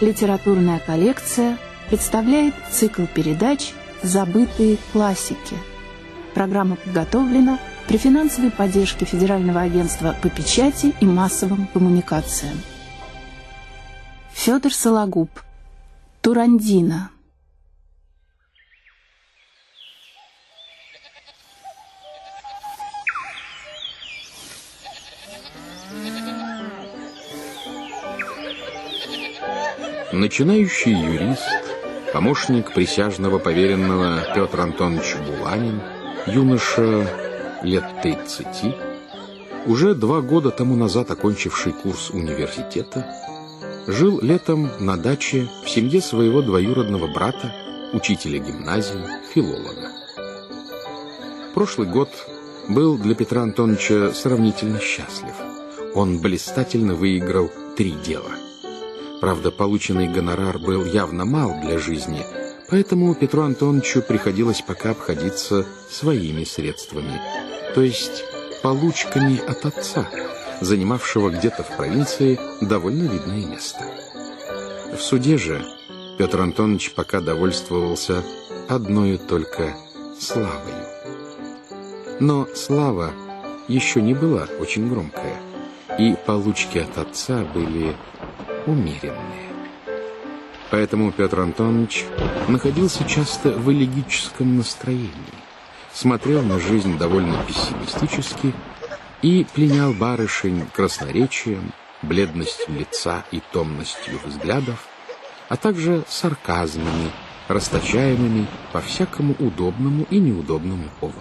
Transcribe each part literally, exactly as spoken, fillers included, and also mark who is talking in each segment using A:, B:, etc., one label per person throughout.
A: Литературная коллекция представляет цикл передач «Забытые классики». Программа подготовлена при финансовой поддержке Федерального агентства по печати и массовым коммуникациям. Федор Сологуб. Турандина.
B: Начинающий юрист, помощник присяжного поверенного Петр Антонович Буланин, юноша лет тридцати, уже два года тому назад окончивший курс университета, жил летом на даче в семье своего двоюродного брата, учителя гимназии, филолога. Прошлый год был для Петра Антоновича сравнительно счастлив. Он блистательно выиграл три дела. Правда, полученный гонорар был явно мал для жизни, поэтому Петру Антоновичу приходилось пока обходиться своими средствами, то есть получками от отца, занимавшего где-то в провинции довольно видное место. В суде же Петр Антонович пока довольствовался одною только славою. Но слава еще не была очень громкая, и получки от отца были умеренные. Поэтому Петр Антонович находился часто в элегическом настроении, смотрел на жизнь довольно пессимистически и пленял барышень красноречием, бледностью лица и томностью взглядов, а также сарказмами, расточаемыми по всякому удобному и неудобному поводу.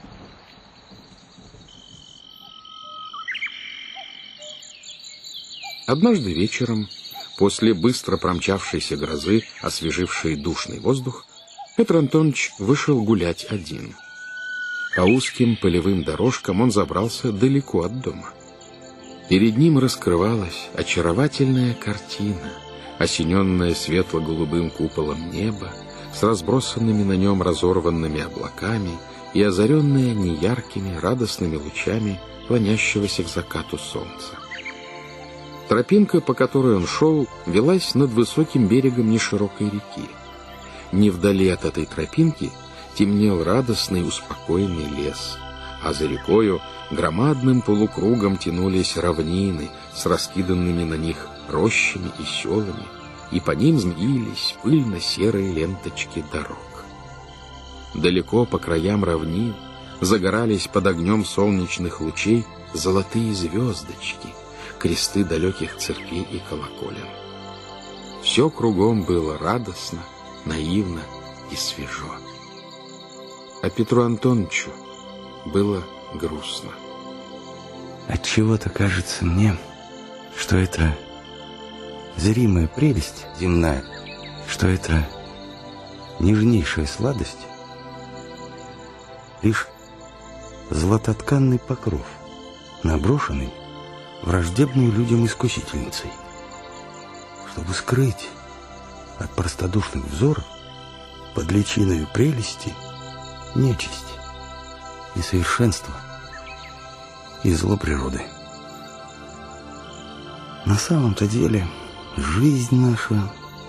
B: Однажды вечером, после быстро промчавшейся грозы, освежившей душный воздух, Петр Антонович вышел гулять один. По узким полевым дорожкам он забрался далеко от дома. Перед ним раскрывалась очаровательная картина, осененная светло-голубым куполом неба, с разбросанными на нем разорванными облаками и озаренная неяркими радостными лучами клонящегося к закату солнца. Тропинка, по которой он шел, велась над высоким берегом неширокой реки. Не вдали от этой тропинки темнел радостный успокоенный лес, а за рекою громадным полукругом тянулись равнины с раскиданными на них рощами и селами, и по ним змеились пыльно-серые ленточки дорог. Далеко по краям равнин загорались под огнем солнечных лучей золотые звездочки, кресты далеких церквей и колоколен. Все кругом было радостно, наивно и свежо. А Петру Антоновичу было грустно.
C: Отчего-то кажется мне, что это зримая прелесть земная, что это нежнейшая сладость, лишь златотканный покров, наброшенный враждебную людям искусительницей, чтобы скрыть от простодушных взоров под личиною прелести нечисть и совершенство и зло природы. На самом-то деле жизнь наша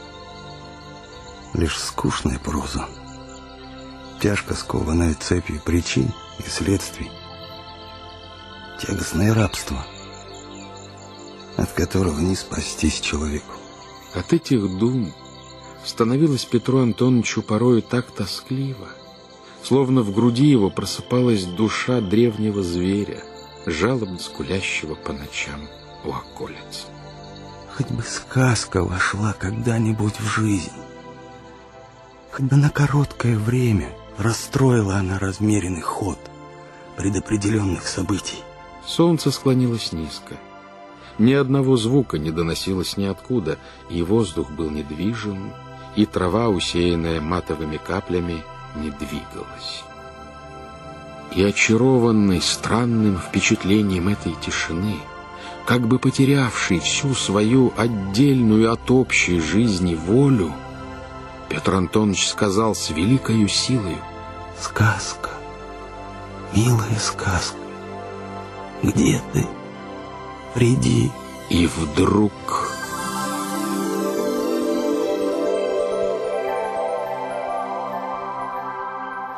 C: лишь скучная проза, тяжко скованная цепью причин и следствий, тягостное рабство, от которого не спастись человеку.
B: От этих дум становилось Петру Антоновичу порою так тоскливо, словно в груди его просыпалась душа древнего зверя, жалобно скулящего по ночам у околиц.
C: Хоть бы сказка вошла когда-нибудь в жизнь, хоть бы на короткое время расстроила она размеренный ход предопределенных событий.
B: Солнце склонилось низко. Ни одного звука не доносилось ниоткуда, и воздух был недвижим, и трава, усеянная матовыми каплями, не двигалась. И очарованный странным впечатлением этой тишины, как бы потерявший всю свою отдельную от общей жизни волю, Петр Антонович сказал с великою силою:
C: «Сказка, милая сказка, где ты? Приди».
B: И вдруг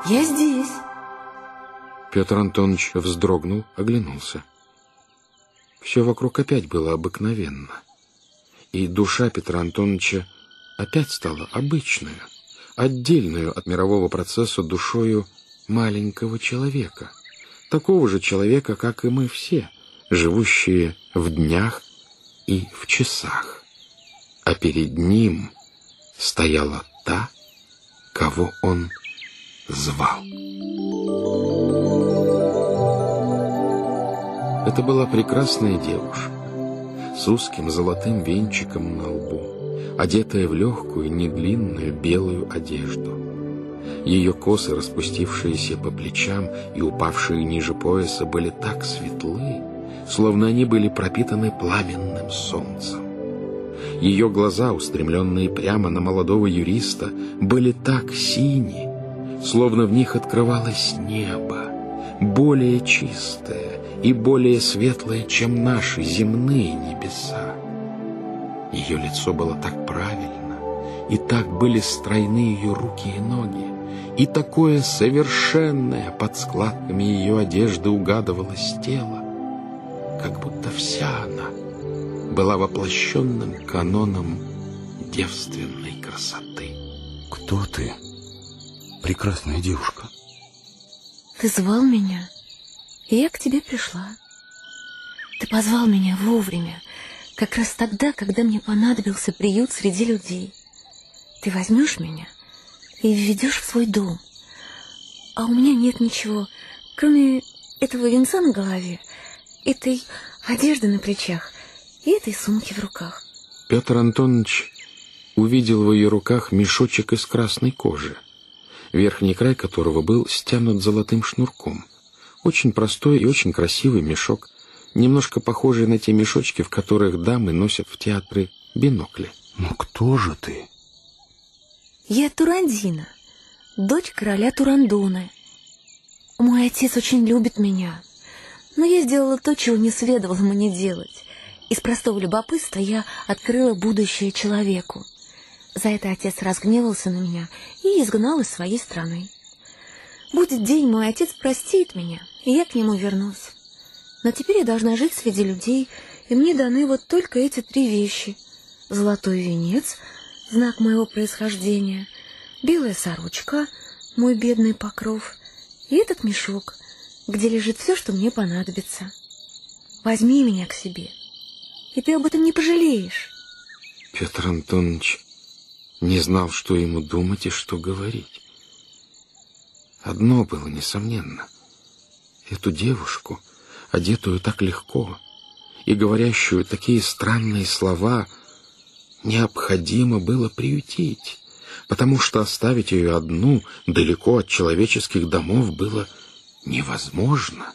D: Я здесь.
B: Петр Антонович вздрогнул, оглянулся. Все вокруг опять было обыкновенно. И душа Петра Антоновича опять стала обычную, отдельную от мирового процесса душою маленького человека. Такого же человека, как и мы все, живущие в днях и в часах. А перед ним стояла та, кого он звал. Это была прекрасная девушка с узким золотым венчиком на лбу, одетая в легкую, недлинную белую одежду. Ее косы, распустившиеся по плечам и упавшие ниже пояса, были так светлы, словно они были пропитаны пламенным солнцем. Ее глаза, устремленные прямо на молодого юриста, были так сини, словно в них открывалось небо, более чистое и более светлое, чем наши земные небеса. Ее лицо было так правильно, и так были стройны ее руки и ноги, и такое совершенное под складками ее одежды угадывалось тело, как будто вся она была воплощенным каноном девственной красоты.
C: Кто ты, прекрасная девушка?
D: Ты звал меня, и я к тебе пришла. Ты позвал меня вовремя, как раз тогда, когда мне понадобился приют среди людей. Ты возьмешь меня и введешь в свой дом. А у меня нет ничего, кроме этого венца на голове, этой одежды на плечах и этой сумки в руках.
B: Петр Антонович увидел в ее руках мешочек из красной кожи, верхний край которого был стянут золотым шнурком. Очень простой и очень красивый мешок, немножко похожий на те мешочки, в которых дамы носят в театры бинокли.
C: Ну кто же ты?
D: Я Турандина, дочь короля Турандоны. Мой отец очень любит меня, но я сделала то, чего не следовало мне делать. Из простого любопытства я открыла будущее человеку. За это отец разгневался на меня и изгнал из своей страны. Будет день, мой отец простит меня, и я к нему вернусь. Но теперь я должна жить среди людей, и мне даны вот только эти три вещи. Золотой венец, знак моего происхождения, белая сорочка, мой бедный покров, и этот мешок, где лежит все, что мне понадобится. Возьми меня к себе, и ты об этом не пожалеешь.
B: Петр Антонович не знал, что ему думать и что говорить. Одно было несомненно. Эту девушку, одетую так легко и говорящую такие странные слова, необходимо было приютить, потому что оставить ее одну далеко от человеческих домов было невозможно.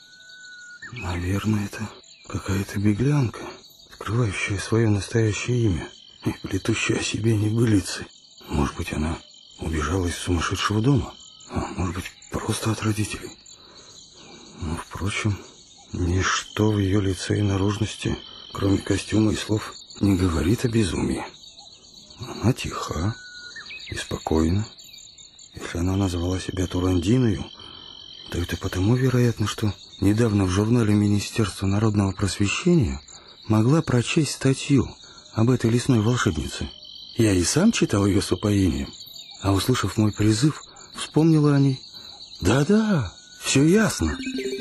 C: Наверное, это какая-то беглянка, скрывающая свое настоящее имя и плетущая о себе небылицы. Может быть, она убежала из сумасшедшего дома, а может быть, просто от родителей. Но, впрочем, ничто в ее лице и наружности, кроме костюма и слов, не говорит о безумии. Она тиха и спокойна. Если она назвала себя Турандиною, то это потому, вероятно, что недавно в журнале Министерства народного просвещения могла прочесть статью об этой лесной волшебнице. Я и сам читал ее с упоением, а, услышав мой призыв, вспомнила о ней. Да-да, все ясно.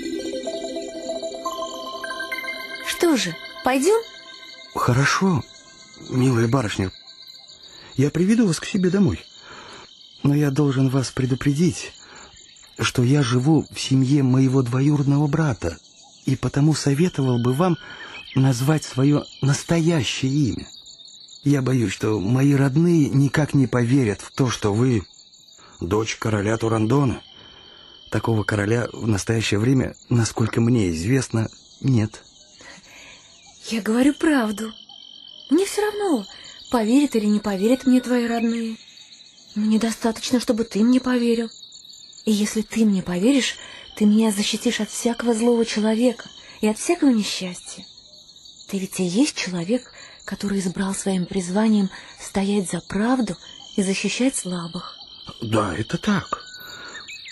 D: Что же, пойдем?
C: Хорошо, милая барышня. Я приведу вас к себе домой. Но я должен вас предупредить, что я живу в семье моего двоюродного брата, и потому советовал бы вам назвать свое настоящее имя. Я боюсь, что мои родные никак не поверят в то, что вы дочь короля Турандона. Такого короля в настоящее время, насколько мне известно, нет.
D: Я говорю правду. Мне все равно, поверят или не поверят мне твои родные. Мне достаточно, чтобы ты мне поверил. И если ты мне поверишь, ты меня защитишь от всякого злого человека и от всякого несчастья. Ты ведь и есть человек, который избрал своим призванием стоять за правду и защищать слабых.
C: Да, это так.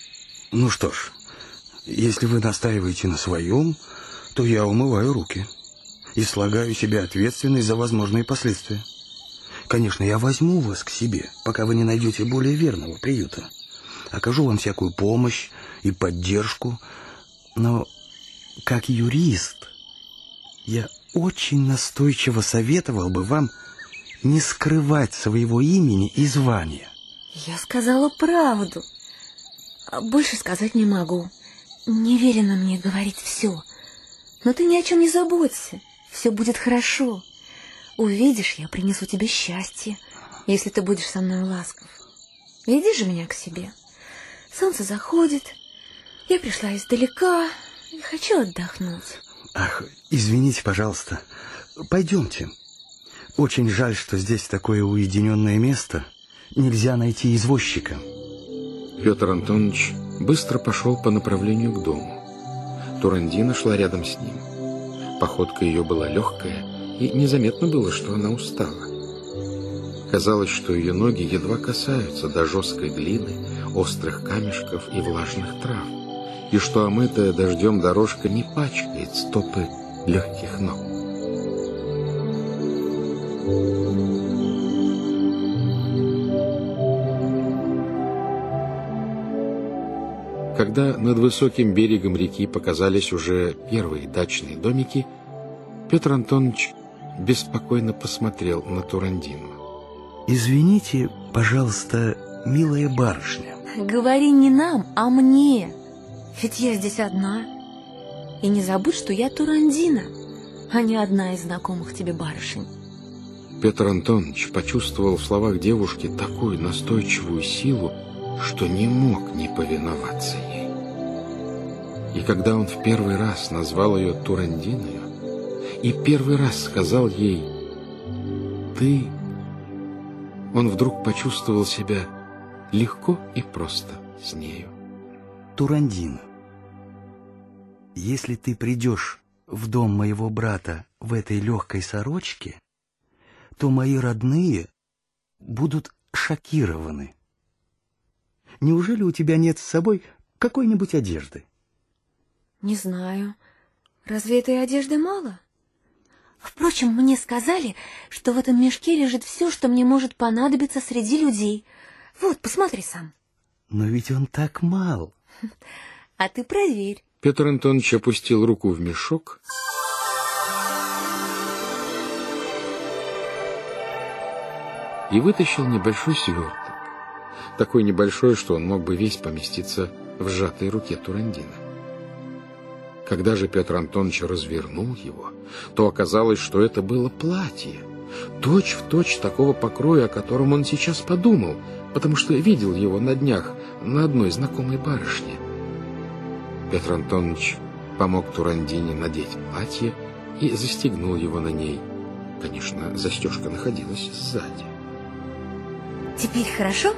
C: Ну что ж, если вы настаиваете на своем, то я умываю руки и слагаю себе ответственность за возможные последствия. Конечно, я возьму вас к себе, пока вы не найдете более верного приюта. Окажу вам всякую помощь и поддержку, но как юрист я очень настойчиво советовал бы вам не скрывать своего имени и звания.
D: Я сказала правду. Больше сказать не могу. Не велено мне говорить все. Но ты ни о чем не заботься. Все будет хорошо. Увидишь, я принесу тебе счастье, если ты будешь со мной ласков. Веди же меня к себе. Солнце заходит. Я пришла издалека и хочу отдохнуть.
C: Ах, извините, пожалуйста. Пойдемте. Очень жаль, что здесь такое уединенное место. Нельзя найти извозчика.
B: Петр Антонович быстро пошел по направлению к дому. Турандина шла рядом с ним. Походка ее была легкая, и незаметно было, что она устала. Казалось, что ее ноги едва касаются до жесткой глины, острых камешков и влажных трав, и что омытая дождем дорожка не пачкает стопы легких ног. Когда над высоким берегом реки показались уже первые дачные домики, Петр Антонович беспокойно посмотрел на Турандину.
C: Извините, пожалуйста, милая барышня.
D: Говори не нам, а мне. Ведь я здесь одна. И не забудь, что я Турандина, а не одна из знакомых тебе барышень.
B: Петр Антонович почувствовал в словах девушки такую настойчивую силу, что не мог не повиноваться ей. И когда он в первый раз назвал ее Турандиною и первый раз сказал ей «ты», он вдруг почувствовал себя легко и просто с нею.
C: Турандина, если ты придешь в дом моего брата в этой легкой сорочке, то мои родные будут шокированы. Неужели у тебя нет с собой какой-нибудь одежды?
D: Не знаю. Разве этой одежды мало? Впрочем, мне сказали, что в этом мешке лежит все, что мне может понадобиться среди людей. Вот, посмотри сам.
C: Но ведь он так мал.
D: А ты проверь.
B: Петр Антонович опустил руку в мешок и вытащил небольшой сверток. Такой небольшой, что он мог бы весь поместиться в сжатой руке Турандины. Когда же Петр Антонович развернул его, то оказалось, что это было платье, точь-в-точь такого покроя, о котором он сейчас подумал, потому что видел его на днях на одной знакомой барышне. Петр Антонович помог Турандине надеть платье и застегнул его на ней. Конечно, застежка находилась сзади.
D: Теперь хорошо?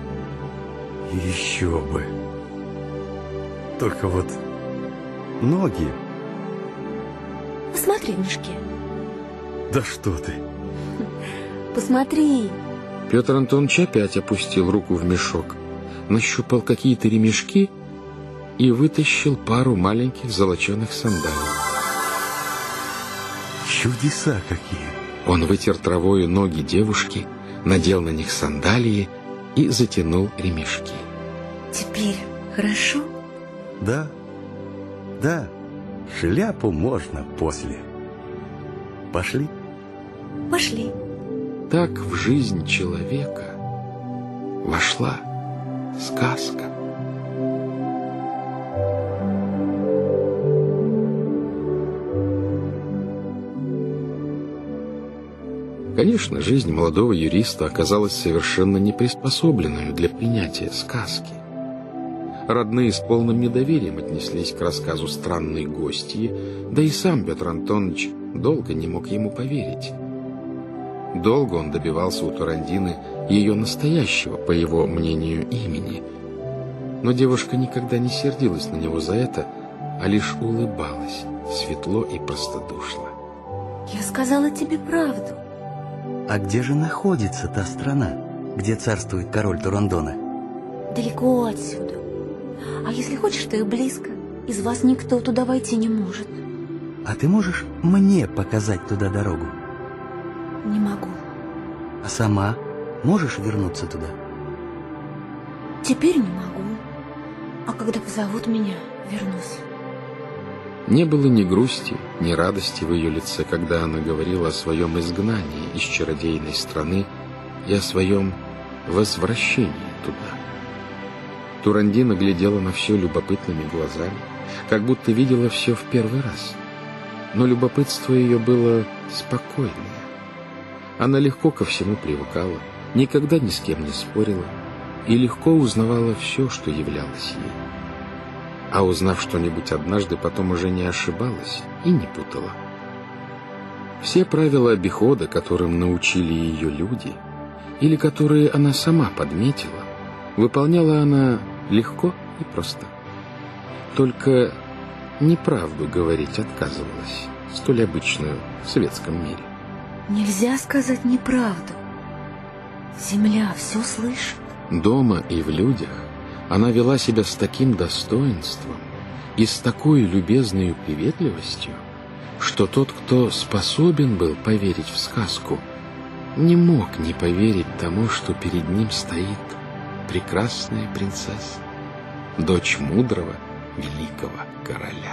C: Еще бы. Только вот ноги.
D: Посмотри в мешке.
C: Да что ты.
D: Посмотри.
B: Петр Антонович опять опустил руку в мешок, нащупал какие-то ремешки и вытащил пару маленьких золоченых сандалий.
C: Чудеса какие!
B: Он вытер травою ноги девушки, надел на них сандалии и затянул ремешки.
D: Теперь хорошо?
C: Да, да, шляпу можно после. Пошли?
D: Пошли.
B: Так в жизнь человека вошла сказка. Конечно, жизнь молодого юриста оказалась совершенно не приспособленной для принятия сказки. Родные с полным недоверием отнеслись к рассказу странной гостьи, да и сам Петр Антонович долго не мог ему поверить. Долго он добивался у Турандины ее настоящего, по его мнению, имени. Но девушка никогда не сердилась на него за это, а лишь улыбалась, светло и простодушно.
D: Я сказала тебе правду.
C: А где же находится та страна, где царствует король Турандона?
D: Далеко отсюда, А если хочешь, то и близко. Из вас никто туда войти не может.
C: А ты можешь мне показать туда дорогу?
D: Не могу.
C: А сама можешь вернуться туда?
D: Теперь не могу. А когда позовут меня, вернусь.
B: Не было ни грусти, ни радости в ее лице, когда она говорила о своем изгнании из чародейной страны и о своем возвращении туда. Турандина глядела на все любопытными глазами, как будто видела все в первый раз. Но любопытство ее было спокойное. Она легко ко всему привыкала, никогда ни с кем не спорила и легко узнавала все, что являлось ей. А узнав что-нибудь однажды, потом уже не ошибалась и не путала. Все правила обихода, которым научили ее люди, или которые она сама подметила, выполняла она легко и просто. Только неправду говорить отказывалась, столь обычную в светском мире.
D: Нельзя сказать неправду. Земля все слышит.
B: Дома и в людях она вела себя с таким достоинством и с такой любезной приветливостью, что тот, кто способен был поверить в сказку, не мог не поверить тому, что перед ним стоит прекрасная принцесса, дочь мудрого великого короля.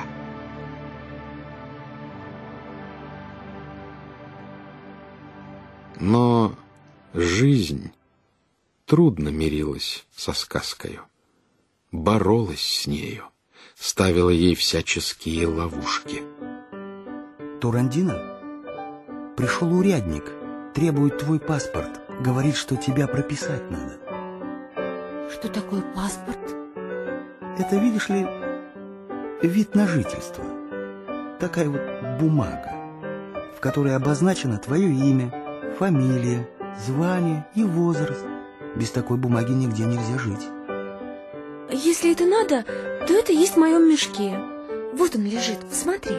B: Но жизнь трудно мирилась со сказкою, боролась с нею, ставила ей всяческие ловушки.
C: Турандина, пришел урядник, требует твой паспорт, говорит, что тебя прописать надо.
D: Что такое паспорт?
C: Это, видишь ли, вид на жительство. Такая вот бумага, в которой обозначено твое имя, фамилия, звание и возраст. Без такой бумаги нигде нельзя жить.
D: Если это надо, то это есть в моем мешке. Вот он лежит, смотри.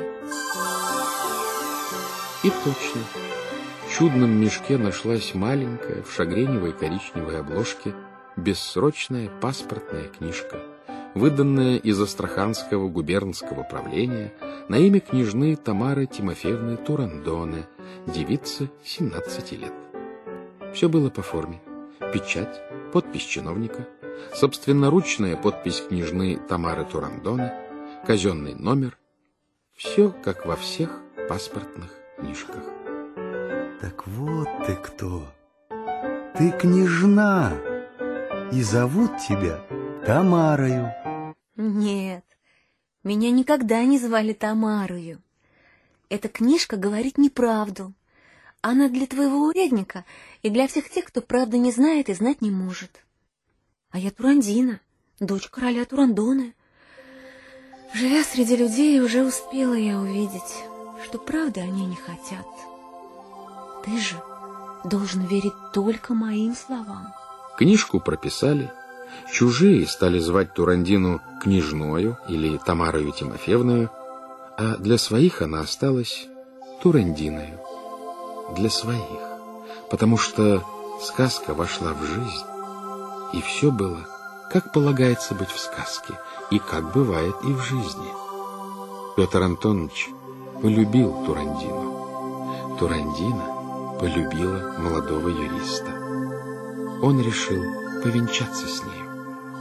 B: И точно. В чудном мешке нашлась маленькая, в шагреневой коричневой обложке, бессрочная паспортная книжка, выданная из Астраханского губернского правления на имя княжны Тамары Тимофеевны Турандоне, девицы семнадцати лет. Все было по форме. Печать, подпись чиновника, собственноручная подпись княжны Тамары Турандоне, казенный номер. Все, как во всех паспортных книжках.
C: Так вот ты кто. Ты княжна. И зовут тебя Тамарою.
D: Нет, меня никогда не звали Тамарою. Эта книжка говорит неправду. Она для твоего урядника и для всех тех, кто правды не знает и знать не может. А я Турандина, дочь короля Турандоне. Живя среди людей, уже успела я увидеть, что правды они не хотят. Ты же должен верить только моим словам.
B: Книжку прописали. Чужие стали звать Турандину княжною или Тамарою Тимофеевною, а для своих она осталась Турандиною. Для своих, потому что сказка вошла в жизнь, и все было, как полагается быть в сказке, и как бывает и в жизни. Петр Антонович полюбил Турандину. Турандина полюбила молодого юриста. Он решил повенчаться с нею.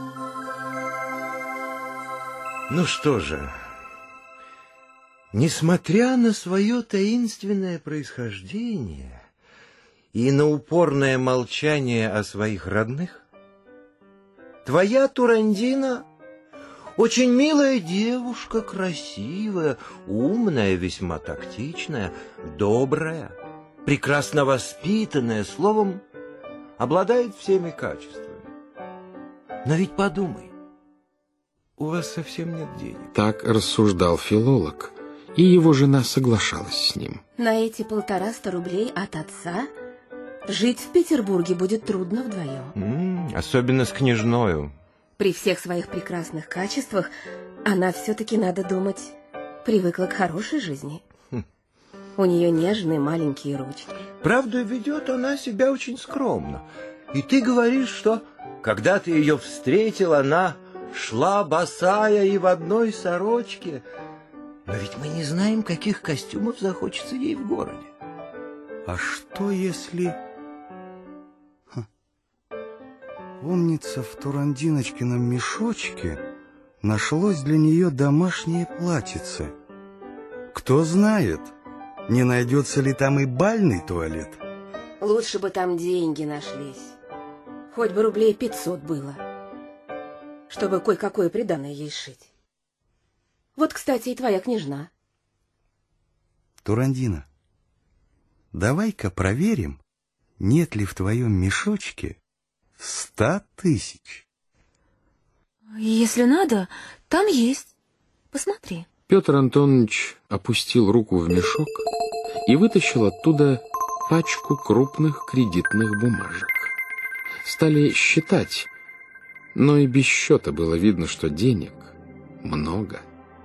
E: Ну что же, несмотря на свое таинственное происхождение и на упорное молчание о своих родных, твоя Турандина очень милая девушка, красивая, умная, весьма тактичная, добрая, прекрасно воспитанная, словом, обладает всеми качествами. Но ведь подумай, у вас совсем нет денег.
B: Так рассуждал филолог, и его жена соглашалась с ним.
F: На эти полтораста рублей от отца жить в Петербурге будет трудно вдвоем.
E: М-м, особенно с княжною.
F: При всех своих прекрасных качествах она все-таки, надо думать, привыкла к хорошей жизни.
E: Хм.
F: У нее нежные маленькие ручки.
E: Правда, ведет она себя очень скромно. И ты говоришь, что, когда ты ее встретил, она шла босая и в одной сорочке. Но ведь мы не знаем, каких костюмов захочется ей в городе.
C: А что если... Ха. Помнится, в Турандиночкином мешочке нашлось для нее домашнее платьице. Кто знает, не найдется ли там и бальный туалет?
F: Лучше бы там деньги нашлись. Хоть бы рублей пятьсот было, чтобы кое-какое приданое ей сшить. Вот, кстати, и твоя княжна.
C: Турандина, давай-ка проверим, нет ли в твоем мешочке ста тысяч.
D: Если надо, там есть. Посмотри.
B: Петр Антонович опустил руку в мешок и вытащил оттуда пачку крупных кредитных бумажек. Стали считать, но и без счета было видно, что денег много.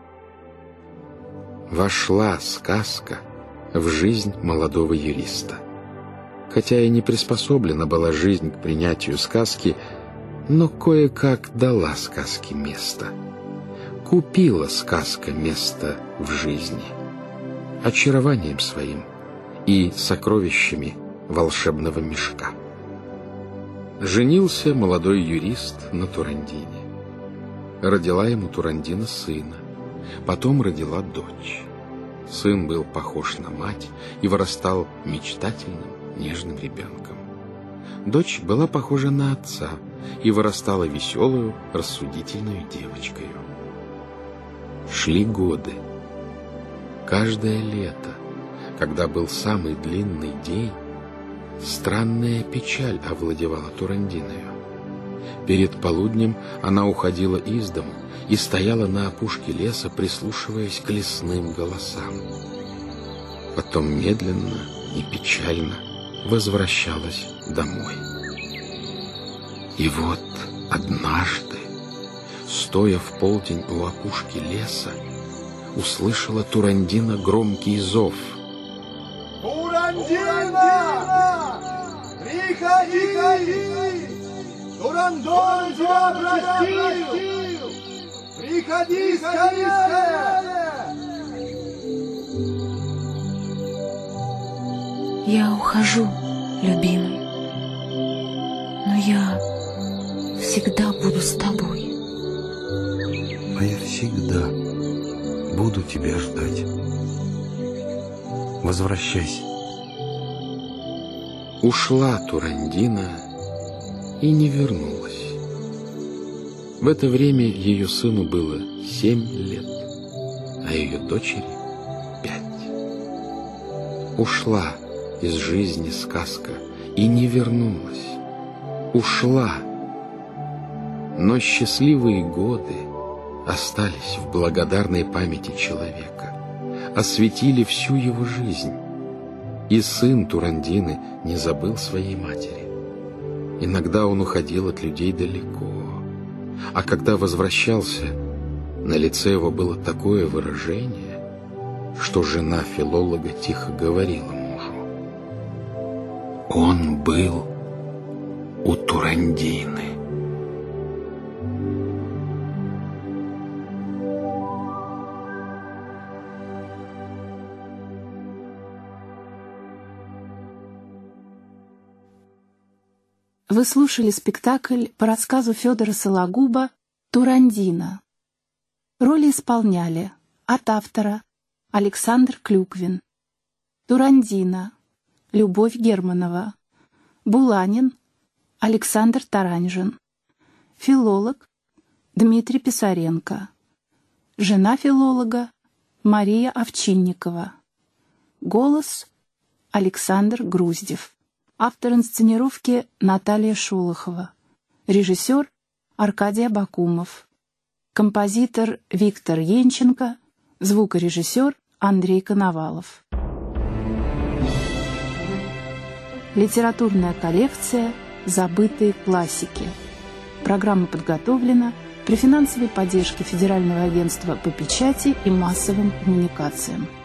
B: Вошла сказка в жизнь молодого юриста. Хотя и не приспособлена была жизнь к принятию сказки, но кое-как дала сказке место. Купила сказка место в жизни очарованием своим и сокровищами волшебного мешка. Женился молодой юрист на Турандине. Родила ему Турандина сына, потом родила дочь. Сын был похож на мать и вырастал мечтательным, нежным ребенком. Дочь была похожа на отца и вырастала веселую, рассудительную девочкой. Шли годы. Каждое лето, когда был самый длинный день, странная печаль овладевала Турандиною. Перед полуднем она уходила из дому и стояла на опушке леса, прислушиваясь к лесным голосам. Потом медленно и печально возвращалась домой. И вот однажды, стоя в полдень у опушки леса, услышала Турандина громкий зов.
G: «Турандина! Приходи! Турандон тебя простил! Приходи скорее!»
D: Я ухожу, любимый, но я всегда буду с тобой.
C: А я всегда буду тебя ждать. Возвращайся.
B: Ушла Турандина и не вернулась. В это время ее сыну было семь лет, а ее дочери пять. Ушла из жизни сказка и не вернулась. Ушла, но счастливые годы остались в благодарной памяти человека, осветили всю его жизнь. И сын Турандины не забыл своей матери. Иногда он уходил от людей далеко, а когда возвращался, на лице его было такое выражение, что жена филолога тихо говорила мужу: «Он был у Турандины».
A: Вы слушали спектакль по рассказу Федора Сологуба «Турандина». Роли исполняли от автора Александр Клюквин, Турандина Любовь Германова, Буланин Александр Таранжин, филолог Дмитрий Писаренко, жена филолога Мария Овчинникова, голос Александр Груздев. Автор инсценировки Наталья Шолохова. Режиссер Аркадий Абакумов. Композитор Виктор Янченко. Звукорежиссер Андрей Коновалов. Литературная коллекция «Забытые классики». Программа подготовлена при финансовой поддержке Федерального агентства по печати и массовым коммуникациям.